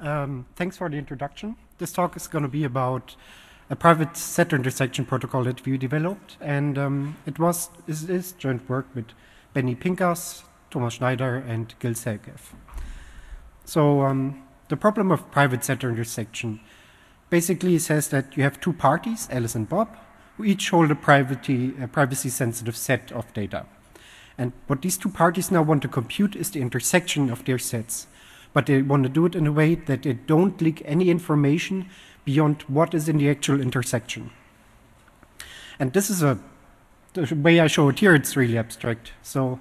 Thanks for the introduction. This talk is going to be about a private set intersection protocol that we developed, and it is joint work with Benny Pincas, Thomas Schneider, and Gil Selkev. So the problem of private set intersection basically says that you have two parties, Alice and Bob, who each hold a privacy-sensitive set of data. And what these two parties now want to compute is the intersection of their sets. But they want to do it in a way that they don't leak any information beyond what is in the actual intersection. And this is the way I show it here, it's really abstract. So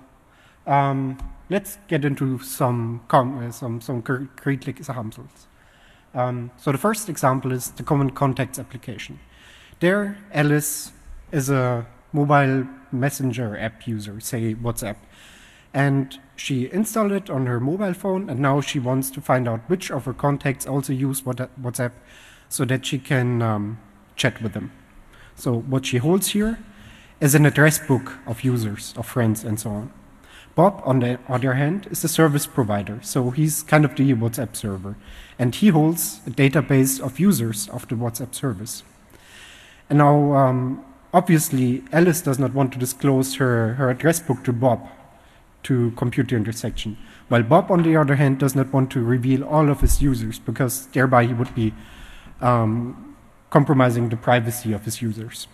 let's get into some concrete examples. So the first example is the common contacts application. There, Alice is a mobile messenger app user, say WhatsApp. And she installed it on her mobile phone, and now she wants to find out which of her contacts also use WhatsApp so that she can chat with them. So what she holds here is an address book of users, of friends, and so on. Bob, on the other hand, is the service provider, so he's kind of the WhatsApp server. And he holds a database of users of the WhatsApp service. And now, obviously, Alice does not want to disclose her address book to Bob to compute the intersection, while Bob, on the other hand, does not want to reveal all of his users because thereby he would be compromising the privacy of his users.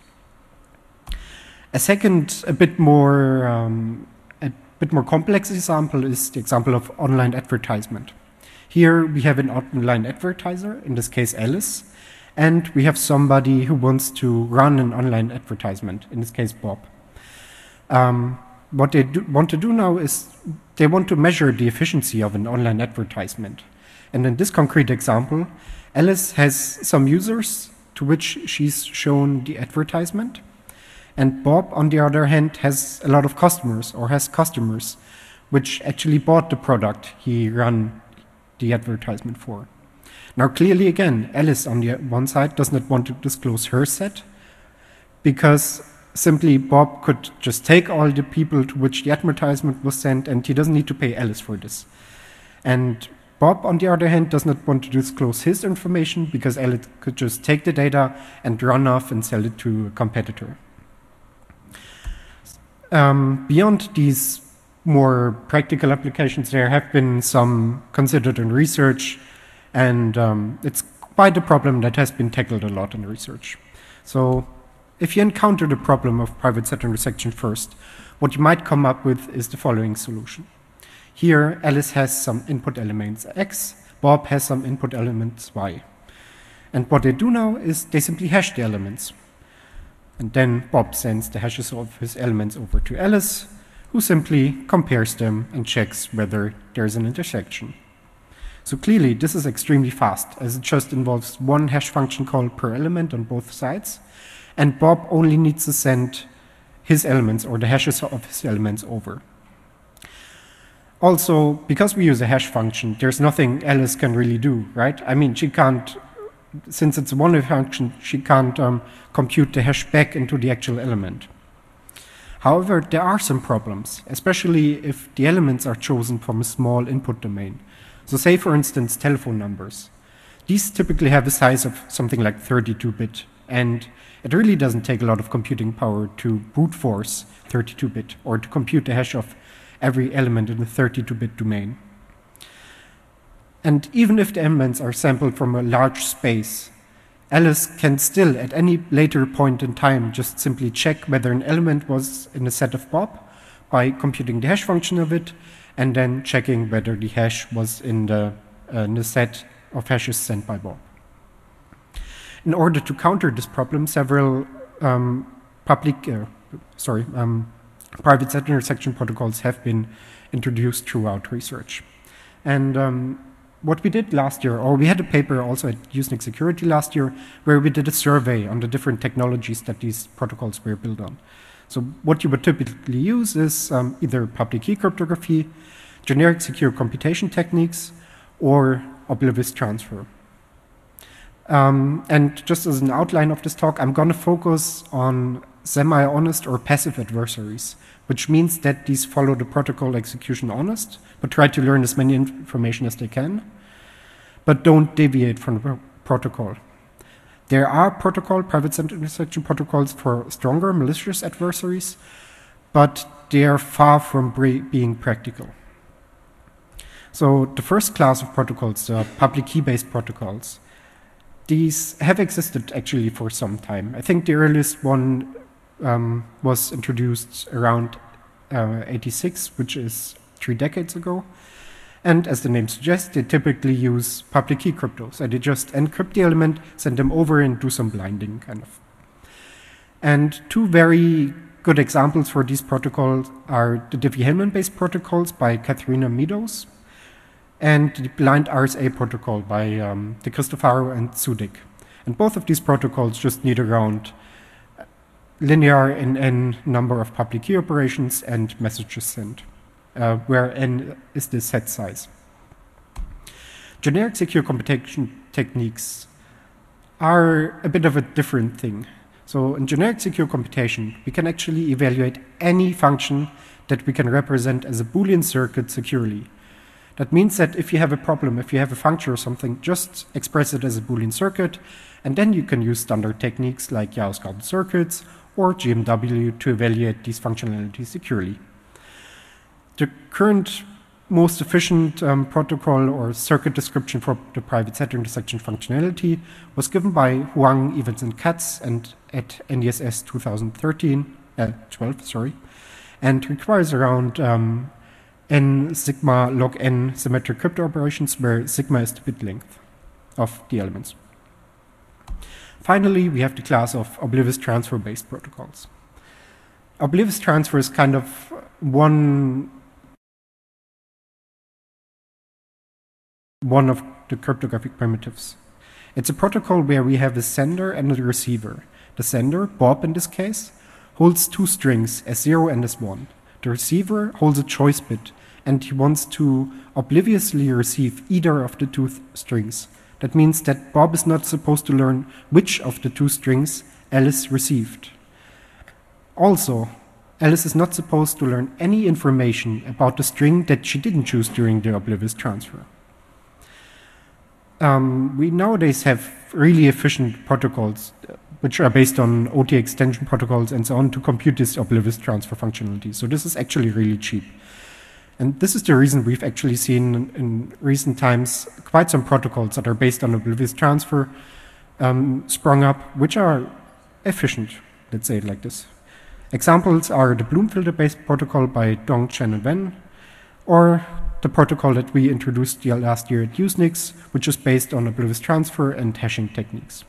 A second, a bit more complex example is the example of online advertisement. Here we have an online advertiser, in this case Alice, and we have somebody who wants to run an online advertisement, in this case Bob. What they want to do now is they want to measure the efficiency of an online advertisement. And in this concrete example, Alice has some users to which she's shown the advertisement. And Bob, on the other hand, has a lot of customers, or has customers, which actually bought the product he ran the advertisement for. Now, clearly, again, Alice, on the one side, does not want to disclose her set, because simply Bob could just take all the people to which the advertisement was sent, and he doesn't need to pay Alice for this. And Bob, on the other hand, does not want to disclose his information, because Alice could just take the data and run off and sell it to a competitor. Beyond these more practical applications, there have been some considered in research, and it's quite a problem that has been tackled a lot in research. So if you encounter the problem of private set intersection first, what you might come up with is the following solution. Here, Alice has some input elements X, Bob has some input elements Y. And what they do now is they simply hash the elements. And then Bob sends the hashes of his elements over to Alice, who simply compares them and checks whether there's an intersection. So clearly, this is extremely fast, as it just involves one hash function call per element on both sides, and Bob only needs to send his elements, or the hashes of his elements, over. Also, because we use a hash function, there's nothing Alice can really do, right? I mean, she can't, since it's a one-way function, she can't compute the hash back into the actual element. However, there are some problems, especially if the elements are chosen from a small input domain. So say, for instance, telephone numbers. These typically have a size of something like 32-bit, and it really doesn't take a lot of computing power to brute force 32-bit or to compute the hash of every element in the 32-bit domain. And even if the elements are sampled from a large space, Alice can still, at any later point in time, just simply check whether an element was in the set of Bob by computing the hash function of it, and then checking whether the hash was in the set of hashes sent by Bob. In order to counter this problem, several private set intersection protocols have been introduced throughout research. And what we did last year, or we had a paper also at Usenix Security last year, where we did a survey on the different technologies that these protocols were built on. So what you would typically use is either public key cryptography, generic secure computation techniques, or oblivious transfer. And just as an outline of this talk, I'm going to focus on semi-honest or passive adversaries, which means that these follow the protocol execution honest, but try to learn as many information as they can. but don't deviate from the protocol. There are private-centered intersection protocols for stronger malicious adversaries, but they are far from being practical. So the first class of protocols, the public key-based protocols, these have existed actually for some time. I think the earliest one was introduced around 86, which is 3 decades ago. And as the name suggests, they typically use public key crypto. So they just encrypt the element, send them over, and do some blinding, kind of. And 2 very good examples for these protocols are the Diffie-Hellman-based protocols by Katharina Meadows and the blind RSA protocol by De Cristofaro and Sudik. And both of these protocols just need around linear in n number of public key operations and messages sent, where n is the set size. Generic secure computation techniques are a bit of a different thing. So in generic secure computation, we can actually evaluate any function that we can represent as a Boolean circuit securely. That means that if you have a problem, if you have a function or something, just express it as a Boolean circuit, and then you can use standard techniques like Gauss-Garden circuits or GMW to evaluate these functionalities securely. The current most efficient protocol or circuit description for the private set intersection functionality was given by Huang, Evans, and Katz and at NDSS 12, and requires around n sigma log n symmetric crypto operations, where sigma is the bit length of the elements. Finally, we have the class of oblivious transfer-based protocols. Oblivious transfer is kind of one of the cryptographic primitives. It's a protocol where we have a sender and a receiver. The sender, Bob in this case, holds 2 strings, S0 and S1. The receiver holds a choice bit, and he wants to obliviously receive either of the 2 strings. That means that Bob is not supposed to learn which of the 2 strings Alice received. Also, Alice is not supposed to learn any information about the string that she didn't choose during the oblivious transfer. We nowadays have really efficient protocols which are based on OT extension protocols and so on to compute this oblivious transfer functionality. So this is actually really cheap. And this is the reason we've actually seen in recent times quite some protocols that are based on oblivious transfer sprung up, which are efficient, let's say it like this. Examples are the Bloom filter-based protocol by Dong, Chen, and Wen, or the protocol that we introduced last year at Usenix, which is based on oblivious transfer and hashing techniques.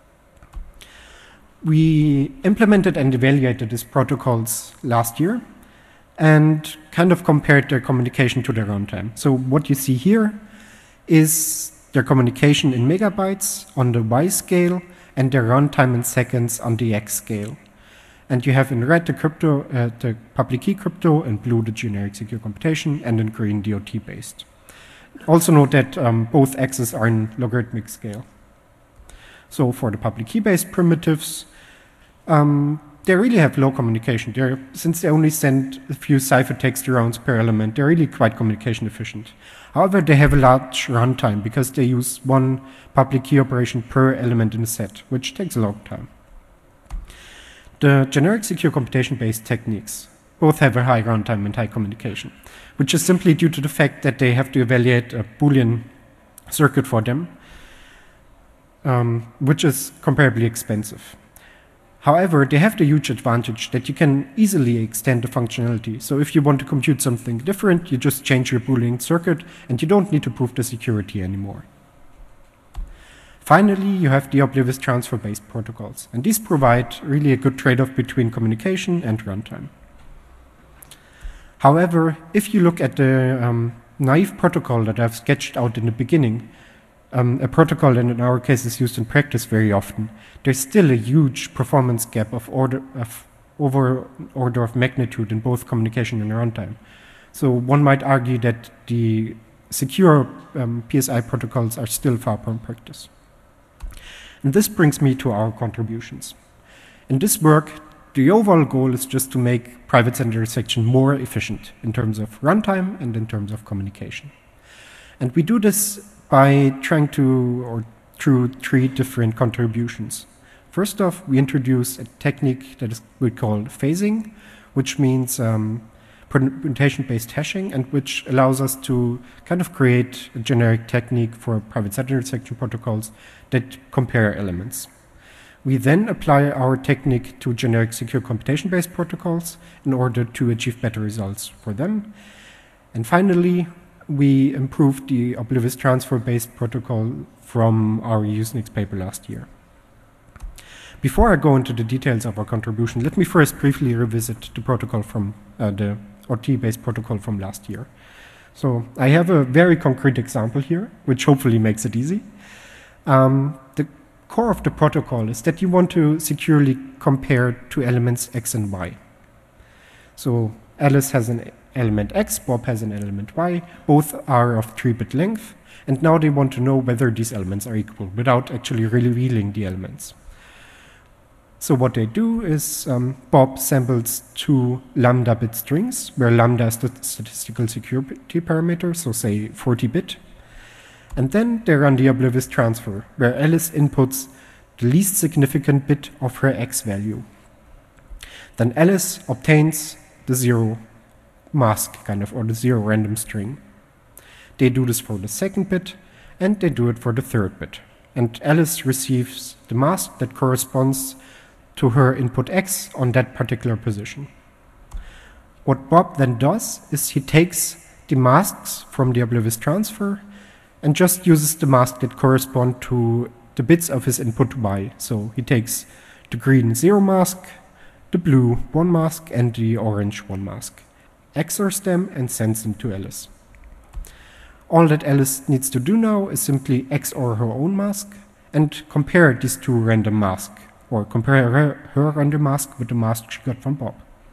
We implemented and evaluated these protocols last year and kind of compared their communication to their runtime. So what you see here is their communication in megabytes on the Y scale and their runtime in seconds on the X scale. And you have in red the public key crypto, in blue the generic secure computation, and in green the OT-based. Also note that both X's are in logarithmic scale. So for the public key-based primitives, they really have low communication. Since they only send a few ciphertext rounds per element, they're really quite communication efficient. However, they have a large runtime because they use 1 public key operation per element in a set, which takes a long time. The generic secure computation-based techniques both have a high runtime and high communication, which is simply due to the fact that they have to evaluate a Boolean circuit for them, which is comparably expensive. However, they have the huge advantage that you can easily extend the functionality. So if you want to compute something different, you just change your Boolean circuit, and you don't need to prove the security anymore. Finally, you have the oblivious transfer-based protocols, and these provide really a good trade-off between communication and runtime. However, if you look at the naive protocol that I've sketched out in the beginning, a protocol that in our case is used in practice very often, there's still a huge performance gap of order of magnitude in both communication and runtime. So one might argue that the secure PSI protocols are still far from practice. And this brings me to our contributions. In this work, the overall goal is just to make private set intersection more efficient in terms of runtime and in terms of communication. And we do this by trying to, or through 3 different contributions. First off, we introduce a technique that we call phasing, which means permutation-based hashing, and which allows us to kind of create a generic technique for private set intersection protocols that compare elements. We then apply our technique to generic secure computation-based protocols in order to achieve better results for them. And finally, we improved the Oblivious Transfer-based protocol from our Usenix paper last year. Before I go into the details of our contribution, let me first briefly revisit the protocol from the OT-based protocol from last year. So I have a very concrete example here, which hopefully makes it easy. The core of the protocol is that you want to securely compare 2 elements x and y. So Alice has an element x, Bob has an element y, both are of 3-bit length, and now they want to know whether these elements are equal without actually revealing the elements. So what they do is Bob samples 2 lambda-bit strings, where lambda is the statistical security parameter, so say 40-bit. And then they run the oblivious transfer, where Alice inputs the least significant bit of her x value. Then Alice obtains the 0 mask, kind of, or the 0 random string. They do this for the 2nd bit, and they do it for the 3rd bit. And Alice receives the mask that corresponds to her input x on that particular position. What Bob then does is he takes the masks from the oblivious transfer and just uses the mask that correspond to the bits of his input y. So he takes the green 0 mask, the blue 1 mask, and the orange 1 mask, XORs them, and sends them to Alice. All that Alice needs to do now is simply XOR her own mask and compare these 2 random masks, or compare her random mask with the mask she got from Bob.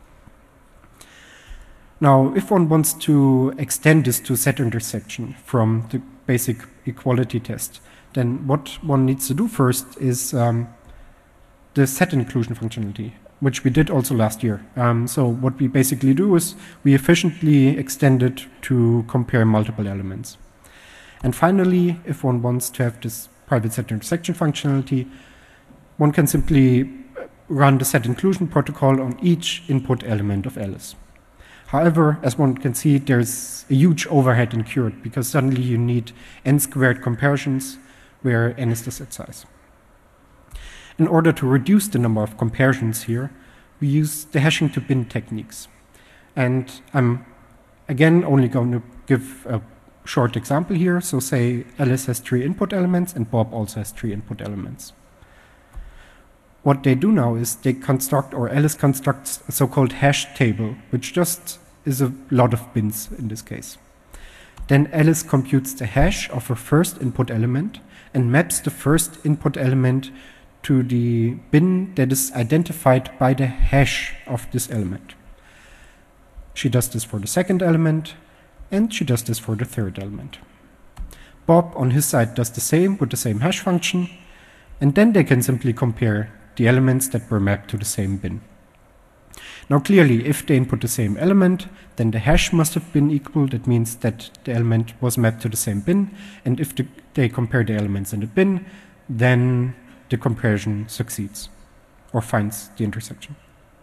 Now, if one wants to extend this to set intersection from the basic equality test, then what one needs to do first is the set inclusion functionality, which we did also last year. So what we basically do is we efficiently extend it to compare multiple elements. And finally, if one wants to have this private set intersection functionality, one can simply run the set inclusion protocol on each input element of Alice. However, as one can see, there's a huge overhead incurred because suddenly you need n-squared comparisons where n is the set size. In order to reduce the number of comparisons here, we use the hashing to bin techniques. And I'm again only going to give a short example here. So say Alice has 3 input elements and Bob also has 3 input elements. What they do now is they construct, or Alice constructs, a so-called hash table, which just is a lot of bins in this case. Then Alice computes the hash of her first input element and maps the first input element to the bin that is identified by the hash of this element. She does this for the 2nd element, and she does this for the 3rd element. Bob, on his side, does the same with the same hash function, and then they can simply compare the elements that were mapped to the same bin. Now clearly, if they input the same element, then the hash must have been equal. That means that the element was mapped to the same bin, and if they compare the elements in the bin, then the comparison succeeds, or finds the intersection.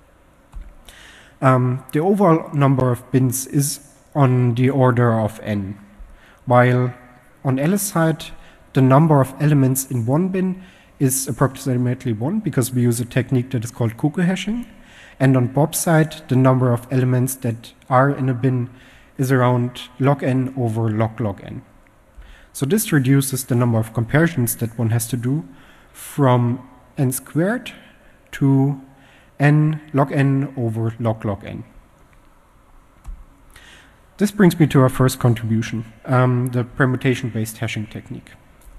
The overall number of bins is on the order of n, while on Alice's side, the number of elements in one bin is approximately 1 because we use a technique that is called cuckoo hashing. And on Bob's side, the number of elements that are in a bin is around log n over log n. So this reduces the number of comparisons that one has to do from n² to n log n over log n. This brings me to our first contribution, the permutation-based hashing technique.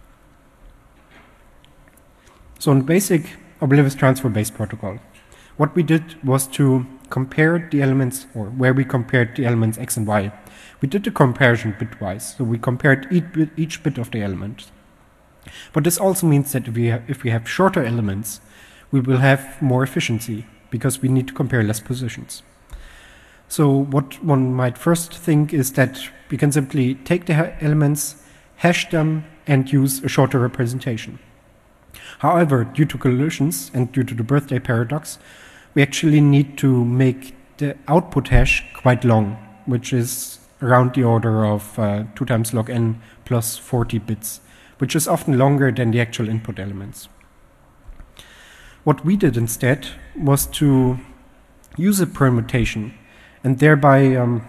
So in the basic oblivious transfer-based protocol, what we did was to compare the elements, or where we compared the elements x and y. We did the comparison bitwise, so we compared each bit of the element. But this also means that if we have shorter elements, we will have more efficiency, because we need to compare less positions. So what one might first think is that we can simply take the elements, hash them, and use a shorter representation. However, due to collisions and due to the birthday paradox, we actually need to make the output hash quite long, which is around the order of 2 times log n plus 40 bits, which is often longer than the actual input elements. What we did instead was to use a permutation and thereby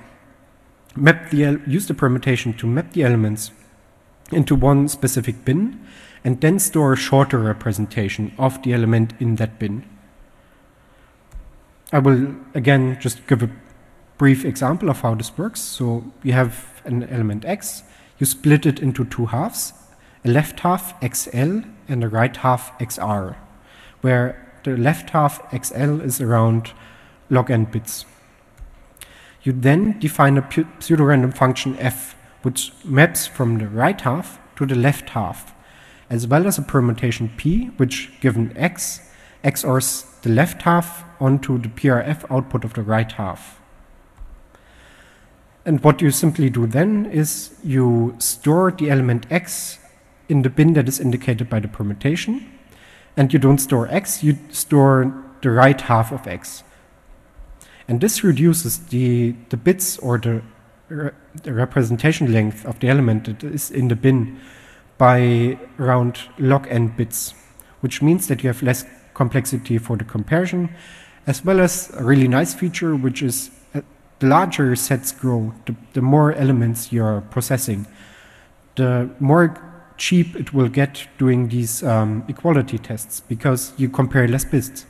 use the permutation to map the elements into one specific bin and then store a shorter representation of the element in that bin. I will again just give a brief example of how this works. So you have an element x, you split it into 2 halves, a left half xl and a right half xr, where the left half xl is around log n bits. You then define a pseudorandom function f, which maps from the right half to the left half, as well as a permutation p, which given x, XORs the left half onto the PRF output of the right half. And what you simply do then is you store the element x in the bin that is indicated by the permutation, and you don't store x, you store the right half of x. And this reduces the bits or the representation length of the element that is in the bin by around log n bits, which means that you have less complexity for the comparison, as well as a really nice feature, which is the larger sets grow, the more elements you're processing, the more cheap it will get doing these equality tests, because you compare less bits.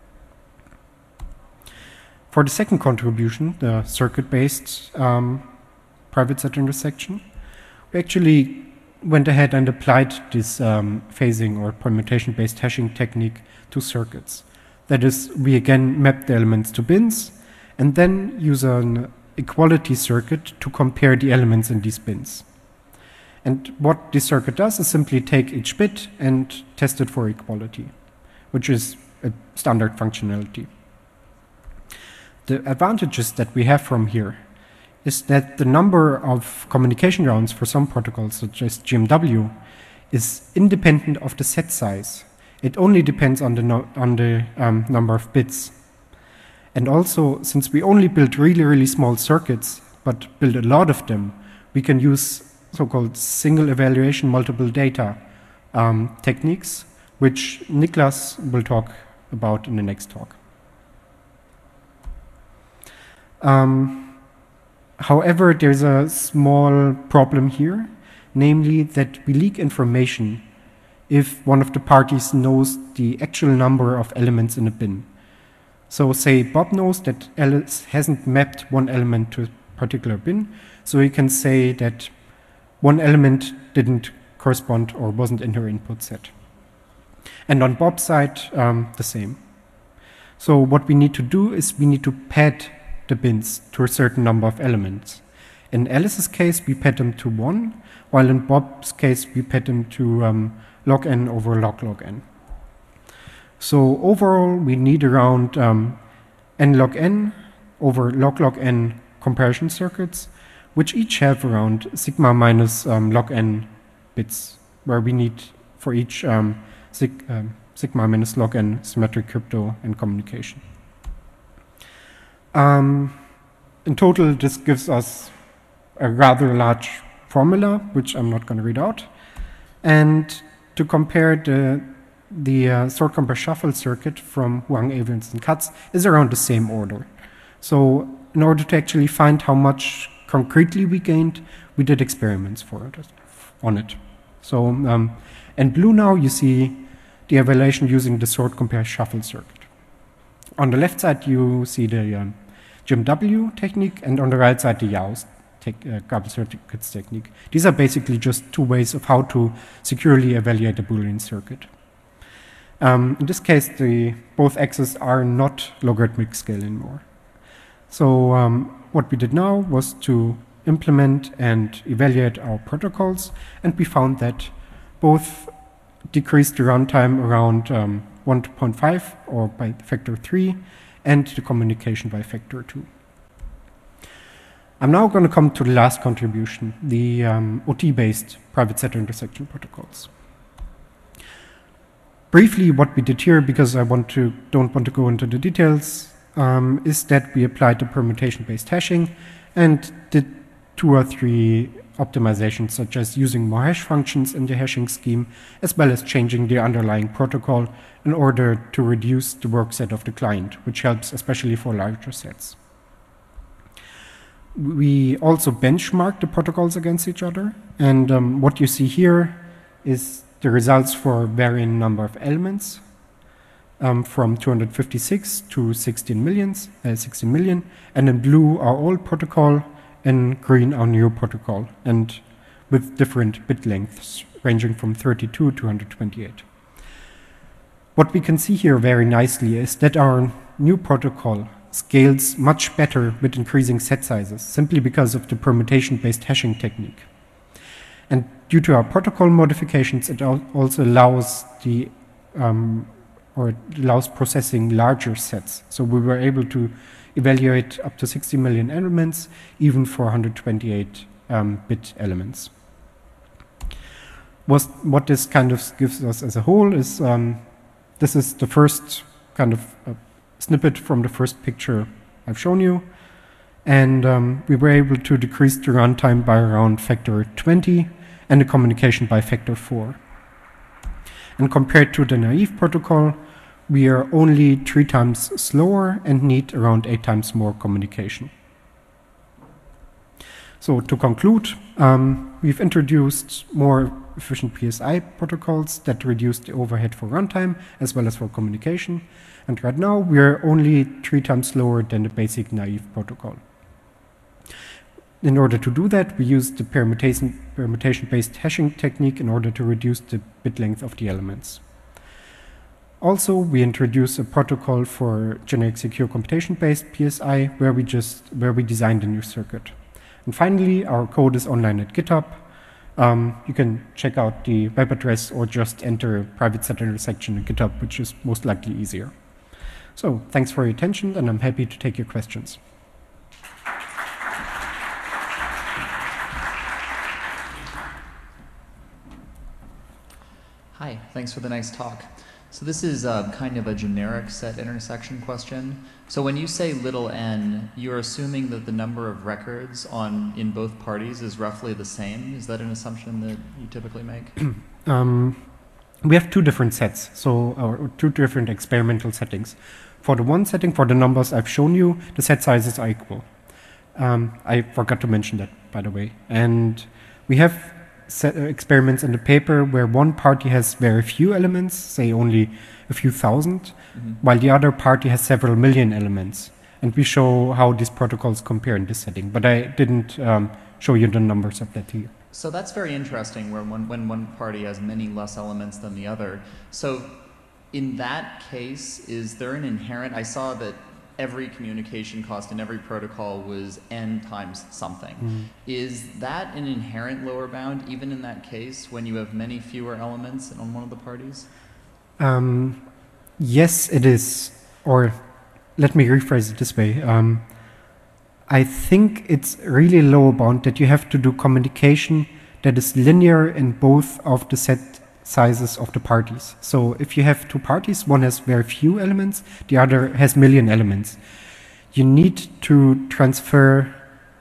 For the second contribution, the circuit-based private set intersection, we actually went ahead and applied this phasing or permutation-based hashing technique to circuits. That is, we again map the elements to bins and then use an equality circuit to compare the elements in these bins. And what this circuit does is simply take each bit and test it for equality, which is a standard functionality. The advantages that we have from here is that the number of communication rounds for some protocols, such as GMW, is independent of the set size. It only depends on the number of bits. And also, since we only build really, really small circuits, but build a lot of them, we can use so-called single evaluation multiple data techniques, which Niklas will talk about in the next talk. However, there's a small problem here, namely that we leak information if one of the parties knows the actual number of elements in a bin. So say Bob knows that Alice hasn't mapped one element to a particular bin, so he can say that one element didn't correspond or wasn't in her input set. And on Bob's side, the same. So what we need to do is we need to pad the bins to a certain number of elements. In Alice's case, we pad them to 1, while in Bob's case, we pad them to log n over log n. So overall, we need around n log n over log n comparison circuits, which each have around sigma minus log n bits, where we need for each sigma minus log n symmetric crypto and communication. In total, this gives us a rather large formula, which I'm not going to read out. And to compare the sort compare shuffle circuit from Huang, Evans, and Katz is around the same order. So in order to actually find how much concretely we gained, we did experiments on it. So in blue now, you see the evaluation using the sort compare shuffle circuit. On the left side, you see the GMW technique, and on the right side, the Yau's couple circuits technique. These are basically just two ways of how to securely evaluate a Boolean circuit. In this case, both axes are not logarithmic scale anymore. So what we did now was to implement and evaluate our protocols, and we found that both decreased the runtime around 1.5 or by factor 3, and the communication by factor 2. I'm now going to come to the last contribution, the OT-based private sector intersection protocols. Briefly, what we did here, because I don't want to go into the details, is that we applied the permutation-based hashing and did 2 or 3 optimizations, such as using more hash functions in the hashing scheme, as well as changing the underlying protocol in order to reduce the work set of the client, which helps especially for larger sets. We also benchmarked the protocols against each other, and what you see here is the results for varying number of elements, from 256 to 16 million, and in blue our old protocol, in green our new protocol, and with different bit lengths ranging from 32 to 128. What we can see here very nicely is that our new protocol scales much better with increasing set sizes, simply because of the permutation-based hashing technique. And due to our protocol modifications, it also allows allows processing larger sets. So we were able to evaluate up to 60 million elements, even for 128 bit elements. What this kind of gives us as a whole is, this is the first kind of snippet from the first picture I've shown you. And we were able to decrease the runtime by around factor 20 and the communication by factor 4. And compared to the naive protocol, we are only 3 times slower and need around 8 times more communication. So to conclude, we've introduced more efficient PSI protocols that reduce the overhead for runtime as well as for communication. And right now, we're only 3 times slower than the basic naive protocol. In order to do that, we use the permutation-based hashing technique in order to reduce the bit length of the elements. Also, we introduce a protocol for generic secure computation-based PSI where we designed a new circuit. And finally, our code is online at GitHub. You can check out the web address or just enter private set intersection in GitHub, which is most likely easier. So thanks for your attention, and I'm happy to take your questions. Hi, thanks for the nice talk. So this is kind of a generic set intersection question. So when you say little n, you're assuming that the number of records in both parties is roughly the same? Is that an assumption that you typically make? We have 2 different sets, or 2 different experimental settings. For the one setting, for the numbers I've shown you, the set sizes are equal. I forgot to mention that, by the way. And we have experiments in the paper where one party has very few elements, say only a few thousand, while the other party has several million elements. And we show how these protocols compare in this setting. But I didn't show you the numbers of that here. So that's very interesting, where when one party has many less elements than the other. So in that case, is there an inherent, I saw that every communication cost in every protocol was n times something. Is that an inherent lower bound, even in that case, when you have many fewer elements on one of the parties? Yes, it is. Or let me rephrase it this way. I think it's really lower bound that you have to do communication that is linear in both of the set sizes of the parties. So if you have 2 parties, one has very few elements, the other has million elements. You need to transfer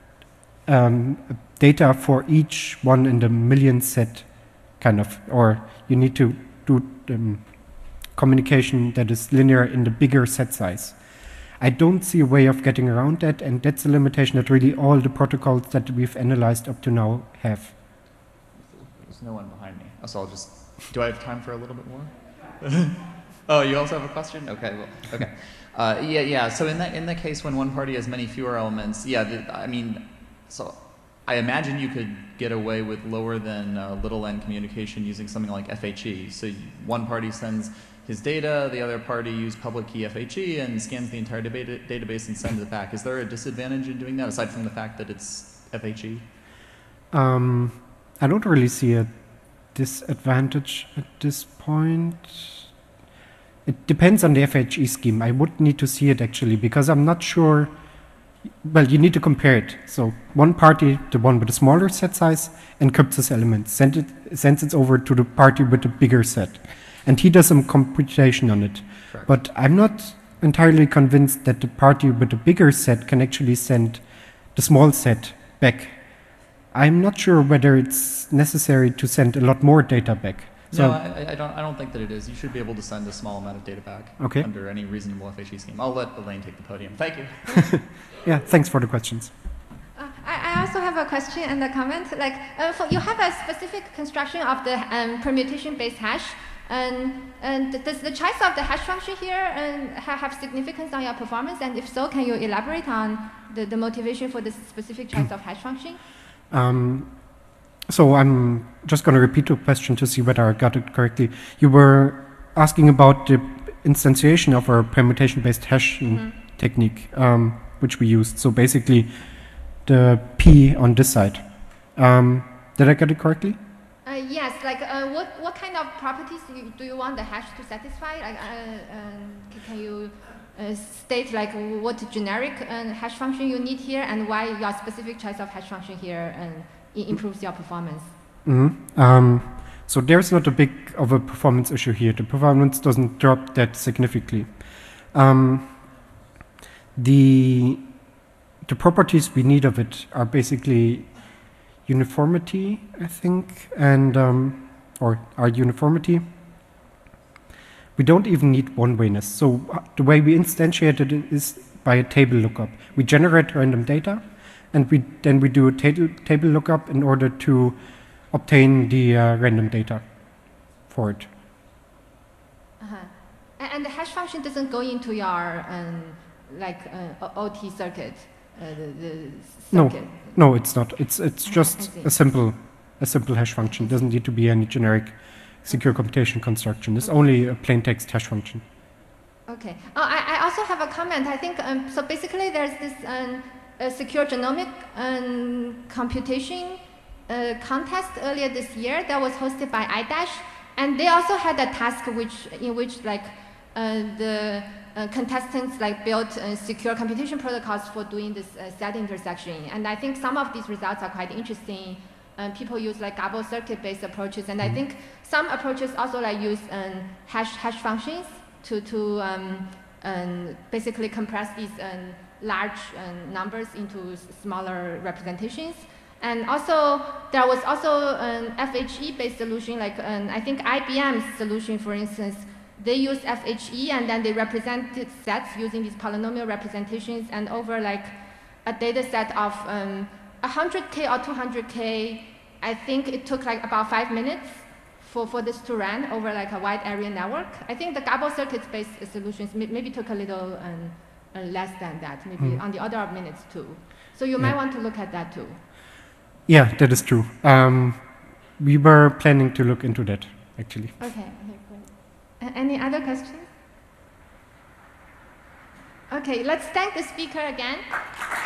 data for each one in the million set or you need to do communication that is linear in the bigger set size. I don't see a way of getting around that, and that's a limitation that really all the protocols that we've analyzed up to now have. There's no one behind me. So I'll just, do I have time for a little bit more? Oh, you also have a question? Okay, well, okay. Yeah. So in that case, when one party has many fewer elements, so I imagine you could get away with lower than little n communication using something like FHE. So one party sends his data, the other party uses public key FHE and scans the entire database and sends it back. Is there a disadvantage in doing that, aside from the fact that it's FHE? I don't really see a disadvantage at this point. It depends on the FHE scheme. I would need to see it actually, because I'm not sure well, you need to compare it. So one party, the one with the smaller set size, encrypts this element, sends it over to the party with the bigger set. And he does some computation on it. Correct. But I'm not entirely convinced that the party with the bigger set can actually send the small set back. I'm not sure whether it's necessary to send a lot more data back. So No, I don't think that it is. You should be able to send a small amount of data back under any reasonable FHE scheme. I'll let Elaine take the podium. Thank you. yeah, thanks for the questions. I also have a question and a comment. Like, you have a specific construction of the permutation-based hash, and does the choice of the hash function here have significance on your performance? And if so, can you elaborate on the motivation for this specific choice of hash function? So I'm just going to repeat the question to see whether I got it correctly. You were asking about the instantiation of our permutation-based hashing technique, which we used. So basically, the P on this side. Did I get it correctly? Yes. Like, what kind of properties do you want the hash to satisfy? Like, can you state like what generic hash function you need here, and why your specific choice of hash function here improves your performance? So there's not a big of a performance issue here. The performance doesn't drop that significantly. The properties we need of it are basically uniformity, I think, and or our uniformity. We don't even need one-wayness. So the way we instantiate it is by a table lookup. We generate random data, and then we do a table lookup in order to obtain the random data for it. And the hash function doesn't go into your OT circuit, the circuit. No, it's not. It's just a simple hash function. It doesn't need to be any generic secure computation construction. It's only a plain text hash function. Okay. I also have a comment. I think so. Basically, there's this secure genomic computation contest earlier this year that was hosted by iDash, and they also had a task in which the contestants built secure computation protocols for doing this set intersection. And I think some of these results are quite interesting. People use Gabo circuit-based approaches, and I think some approaches also use hash functions to basically compress these large numbers into smaller representations. And also, there was also an FHE-based solution, I think IBM's solution, for instance, they used FHE and then they represented sets using these polynomial representations, and over a data set of 100K or 200K, I think it took about 5 minutes for this to run over a wide area network. I think the Gabo circuit-based solutions maybe took a little less than that, maybe on the order of minutes too. So you might want to look at that too. Yeah, that is true. We were planning to look into that, actually. Okay, great. Any other questions? Okay, let's thank the speaker again.